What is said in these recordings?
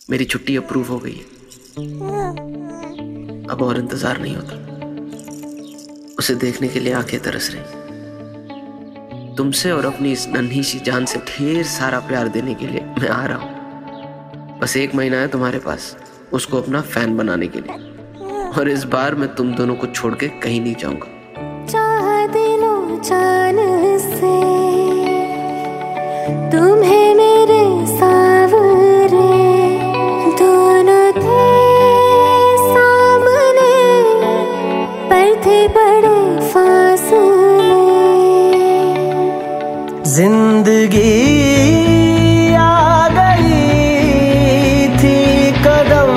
मेरी छुट्टी अप्रूव हो गई है। अब और इंतजार नहीं होता। उसे देखने के लिए आंखें तरस रही। तुमसे और अपनी इस नन्ही सी जान से ढेर सारा प्यार देने के लिए मैं आ रहा हूं। बस 1 महीना है तुम्हारे पास उसको अपना फैन बनाने के लिए, और इस बार मैं तुम दोनों को छोड़ के कहीं नहीं जाऊंगा। चाह दिलो जान से तुम्हें मेरे सावरे, दोनों थे सामने पर थे बड़े फासले। जिंदगी आ गई थी कदम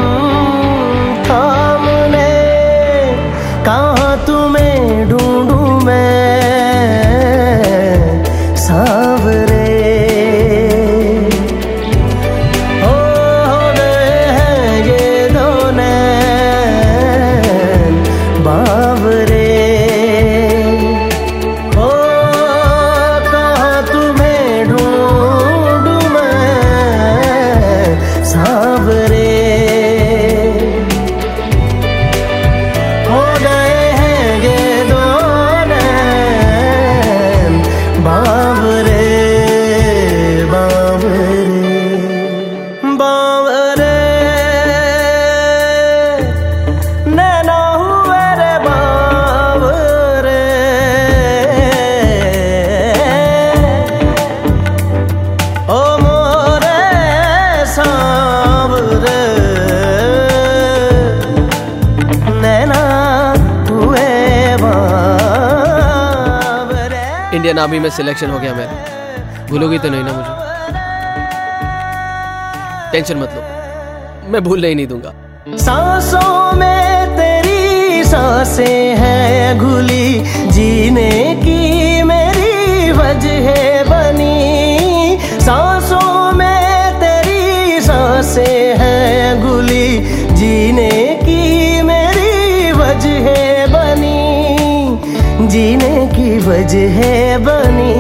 थामने, कहाँ तुम्हें ढूंढूं मैं सांवरे। हो गए हैं ये दो नैन बावरे। हो कहाँ तुम्हें ढूंढूं मैं सांवरे। हो गए हैं ये दो नैन बावरे बावरे बावरे। नैना हुए रे बावरे, ओ मोरे सांवरे। नैना हुए बावरे। इंडियन आर्मी में सिलेक्शन हो गया मेरा। भूलोगी तो नहीं ना मुझे? टेंशन मत लो, मैं भूलने ही नहीं दूंगा। सांसों में तेरी सांसें हैं घुली, जीने की मेरी वजह बनी। सांसों में तेरी सांसें हैं घुली, जीने की मेरी वजह बनी। जीने की वजह बनी।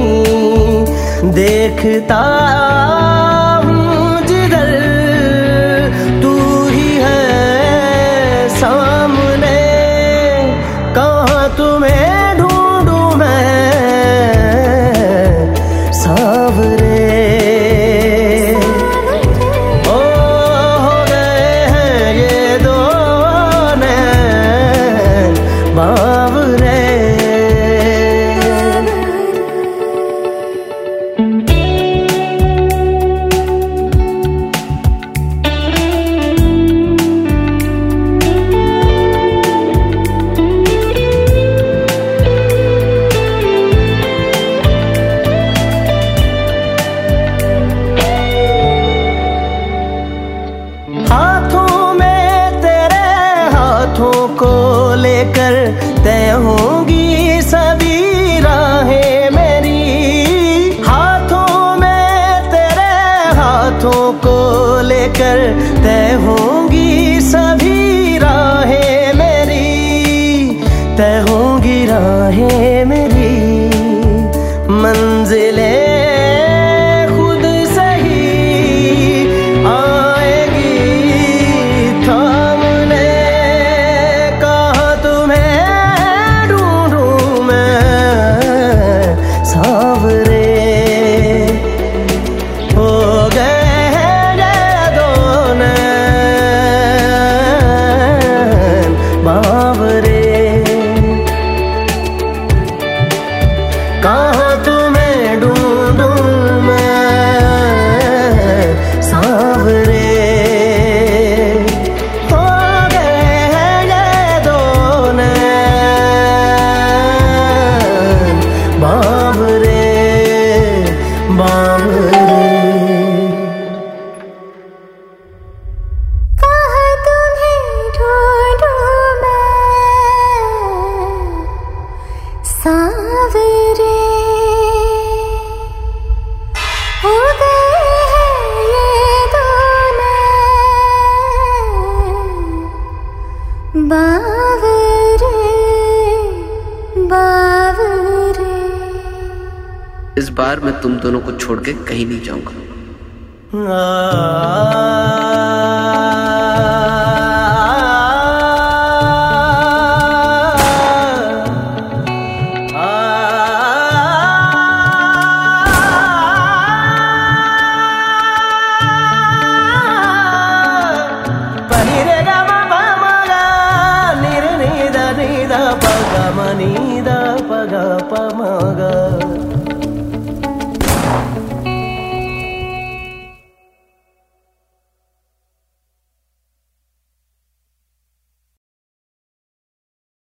देखता हूँ जिधर तू ही है सामने, कहाँ तुम्हें ढूंढूं मैं सांवरे। ओ हो गए हैं ये दो नैन बावरे। हाथों में तेरे हाथों को लेकर तय होंगी सभी राहें मेरी। हाथों में तेरे हाथों को लेकर तय होंगी सभी राहें मेरी। तय होंगी राहें मेरी। मंजिलें खुद से ही आएगी थामने, कहाँ तुम्हें ढूंढूं मैं सांवरे। हो गए हैं ये दो नैन बावरे, कहाँ तुम्हें ढूंढूं मैं सांवरे। हो गए हैं ये दो नैन बावरे बावरे। कहाँ तुम्हें ढूंढूं मैं सांवरे। हो गए हैं ये दो नैन बावरे बावरे। इस बार मैं तुम दोनों को छोड़ के कहीं नहीं जाऊंगा। आ పగ మని ద పగ ప మగ